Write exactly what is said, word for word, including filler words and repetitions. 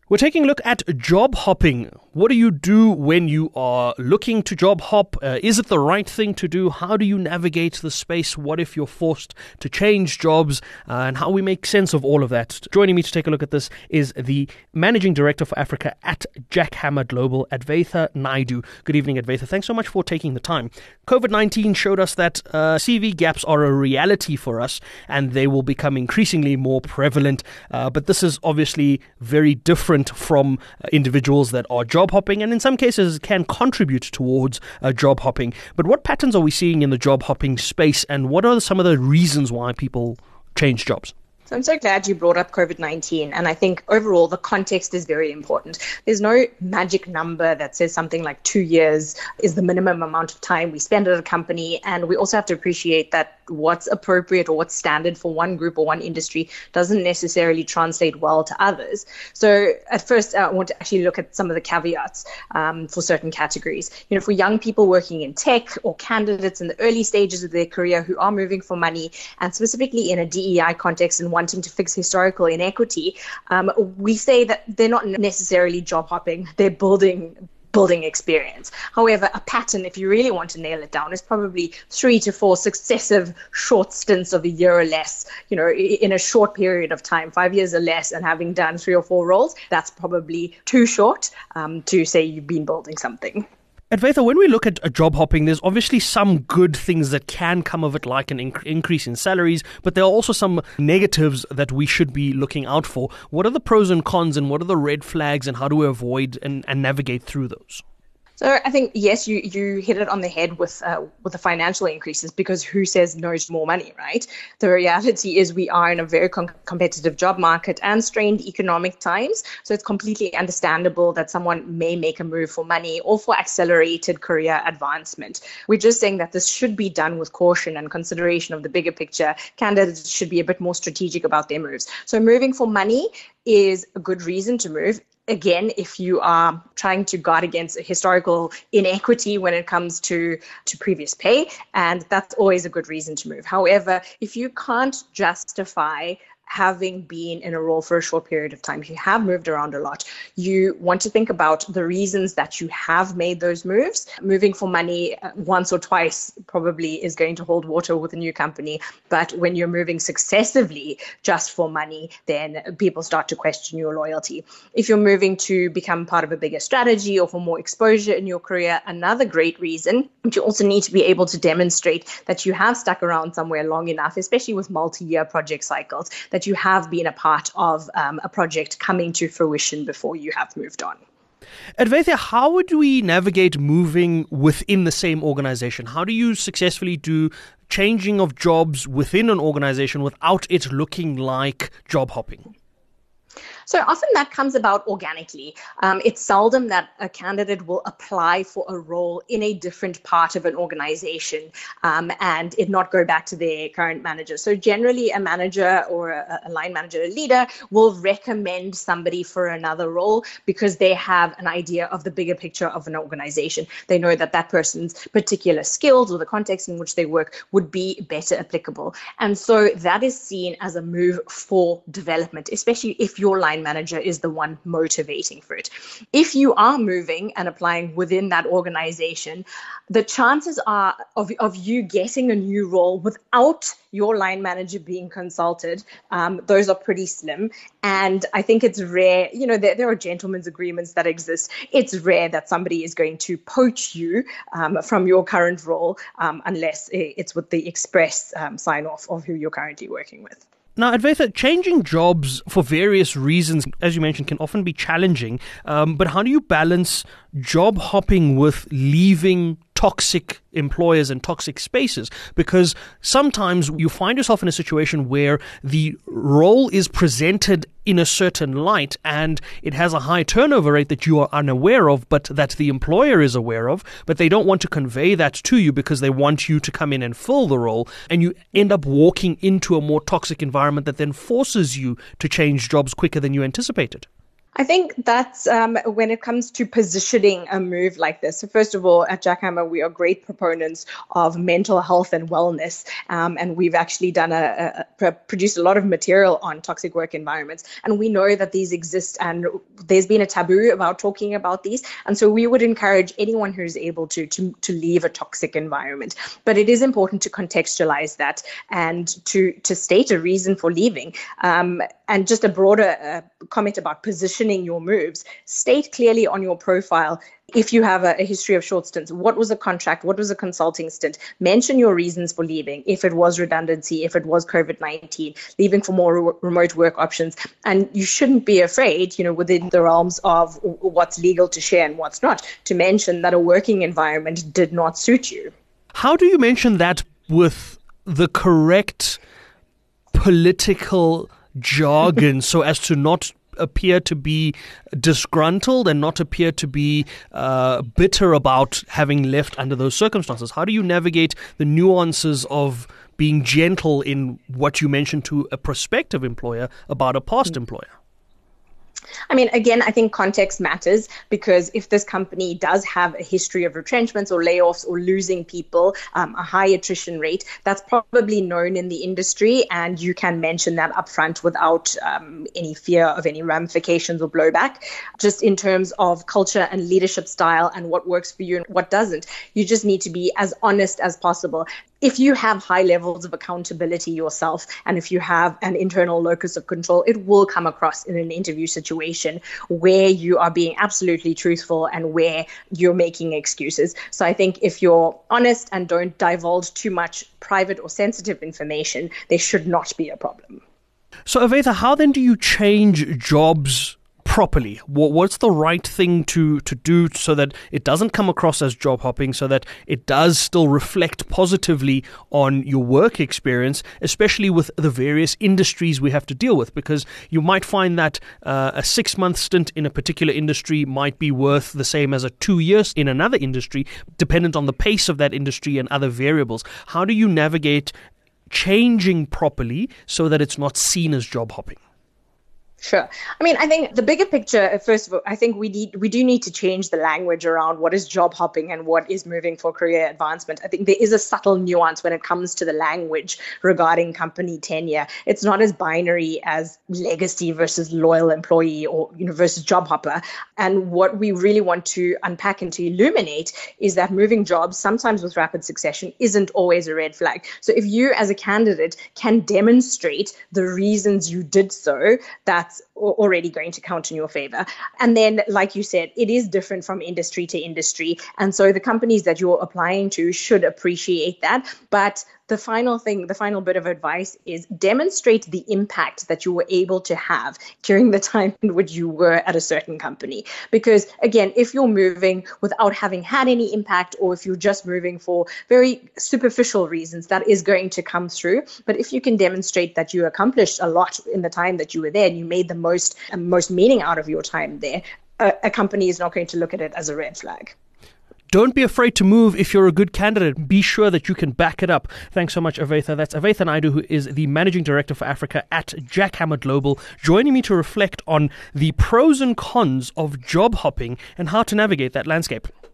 We're taking a look at job hopping. What do you do when you are looking to job hop? Uh, is it the right thing to do? How do you navigate the space? What if you're forced to change jobs? Uh, and how we make sense of all of that. Joining me to take a look at this is the Managing Director for Africa at Jackhammer Global, Advaitha Naidu. Good evening, Advaitha. Thanks so much for taking the time. covid nineteen showed us that uh, C V gaps are a reality for us, and they will become increasingly more prevalent. Uh, but this is obviously very different from uh, individuals that are job hopping, and in some cases can contribute towards uh, job hopping. But what patterns are we seeing in the job hopping space, and what are some of the reasons why people change jobs? So I'm so glad you brought up covid nineteen, and I think overall the context is very important. There's no magic number that says something like two years is the minimum amount of time we spend at a company, and we also have to appreciate that what's appropriate or what's standard for one group or one industry doesn't necessarily translate well to others. So at first, uh, I want to actually look at some of the caveats um, for certain categories. You know, for young people working in tech or candidates in the early stages of their career who are moving for money, and specifically in a D E I context and wanting to fix historical inequity, um, we say that they're not necessarily job hopping, they're building building experience. However, a pattern, if you really want to nail it down, is probably three to four successive short stints of a year or less, you know, in a short period of time, five years or less, and having done three or four roles. That's probably too short um, to say you've been building something. Advaitha, when we look at job hopping, there's obviously some good things that can come of it, like an inc- increase in salaries, but there are also some negatives that we should be looking out for. What are the pros and cons, and what are the red flags, and how do we avoid and, and navigate through those? So I think, yes, you, you hit it on the head with uh, with the financial increases, because who says no to more money, right? The reality is we are in a very com- competitive job market and strained economic times. So it's completely understandable that someone may make a move for money or for accelerated career advancement. We're just saying that this should be done with caution and consideration of the bigger picture. Candidates should be a bit more strategic about their moves. So moving for money is a good reason to move. Again, if you are trying to guard against historical inequity when it comes to, to previous pay, and that's always a good reason to move. However, if you can't justify having been in a role for a short period of time, if you have moved around a lot, you want to think about the reasons that you have made those moves. Moving for money once or twice probably is going to hold water with a new company. But when you're moving successively just for money, then people start to question your loyalty. If you're moving to become part of a bigger strategy or for more exposure in your career, another great reason, but you also need to be able to demonstrate that you have stuck around somewhere long enough, especially with multi-year project cycles, that you have been a part of um, a project coming to fruition before you have moved on. Advaitha, how would we navigate moving within the same organization? How do you successfully do changing of jobs within an organization without it looking like job hopping? So often that comes about organically. Um, it's seldom that a candidate will apply for a role in a different part of an organization um, and it not go back to their current manager. So generally a manager or a, a line manager, a leader, will recommend somebody for another role because they have an idea of the bigger picture of an organization. They know that that person's particular skills or the context in which they work would be better applicable. And so that is seen as a move for development, especially if your line manager is the one motivating for it. If you are moving and applying within that organization, the chances are of, of you getting a new role without your line manager being consulted, um, those are pretty slim. And I think it's rare, you know, there, there are gentlemen's agreements that exist. It's rare that somebody is going to poach you um, from your current role um, unless it's with the express um, sign off of who you're currently working with. Now, Advaitha, changing jobs for various reasons, as you mentioned, can often be challenging. Um, but how do you balance job hopping with leaving toxic employers and toxic spaces? Because sometimes you find yourself in a situation where the role is presented in a certain light and it has a high turnover rate that you are unaware of, but that the employer is aware of, but they don't want to convey that to you because they want you to come in and fill the role, and you end up walking into a more toxic environment that then forces you to change jobs quicker than you anticipated. I think that's um, when it comes to positioning a move like this. So first of all, at Jackhammer, we are great proponents of mental health and wellness. Um, and we've actually done a, a, a produced a lot of material on toxic work environments. And we know that these exist, and there's been a taboo about talking about these. And so we would encourage anyone who's able to, to, to leave a toxic environment. But it is important to contextualize that and to, to state a reason for leaving. Um, and just a broader uh, comment about positioning your moves, state clearly on your profile, if you have a, a history of short stints, what was a contract, what was a consulting stint, mention your reasons for leaving, if it was redundancy, if it was COVID nineteen, leaving for more re- remote work options. And you shouldn't be afraid, you know, within the realms of what's legal to share and what's not, to mention that a working environment did not suit you. How do you mention that with the correct political jargon so as to not appear to be disgruntled and not appear to be uh, bitter about having left under those circumstances? How do you navigate the nuances of being gentle in what you mentioned to a prospective employer about a past employer? I mean, again, I think context matters, because if this company does have a history of retrenchments or layoffs or losing people, um, a high attrition rate, that's probably known in the industry, and you can mention that upfront without um, any fear of any ramifications or blowback. Just in terms of culture and leadership style and what works for you and what doesn't, you just need to be as honest as possible. If you have high levels of accountability yourself, and if you have an internal locus of control, it will come across in an interview situation where you are being absolutely truthful and where you're making excuses. So I think if you're honest and don't divulge too much private or sensitive information, there should not be a problem. So Avetha, how then do you change jobs properly? What's the right thing to, to do so that it doesn't come across as job hopping, so that it does still reflect positively on your work experience, especially with the various industries we have to deal with? Because you might find that uh, a six-month stint in a particular industry might be worth the same as a two years in another industry, dependent on the pace of that industry and other variables. How do you navigate changing properly so that it's not seen as job hopping? Sure. I mean, I think the bigger picture, first of all, I think we need we do need to change the language around what is job hopping and what is moving for career advancement. I think there is a subtle nuance when it comes to the language regarding company tenure. It's not as binary as legacy versus loyal employee, or, you know, versus job hopper. And what we really want to unpack and to illuminate is that moving jobs, sometimes with rapid succession, isn't always a red flag. So if you as a candidate can demonstrate the reasons you did so, that's already going to count in your favor. And then, like you said, it is different from industry to industry. And so the companies that you're applying to should appreciate that. But the final thing, the final bit of advice is demonstrate the impact that you were able to have during the time in which you were at a certain company. Because again, if you're moving without having had any impact, or if you're just moving for very superficial reasons, that is going to come through. But if you can demonstrate that you accomplished a lot in the time that you were there and you made the most, most meaning out of your time there, a, a company is not going to look at it as a red flag. Don't be afraid to move if you're a good candidate. Be sure that you can back it up. Thanks so much, Avetha. That's Avetha Naidu, who is the Managing Director for Africa at Jackhammer Global, joining me to reflect on the pros and cons of job hopping and how to navigate that landscape.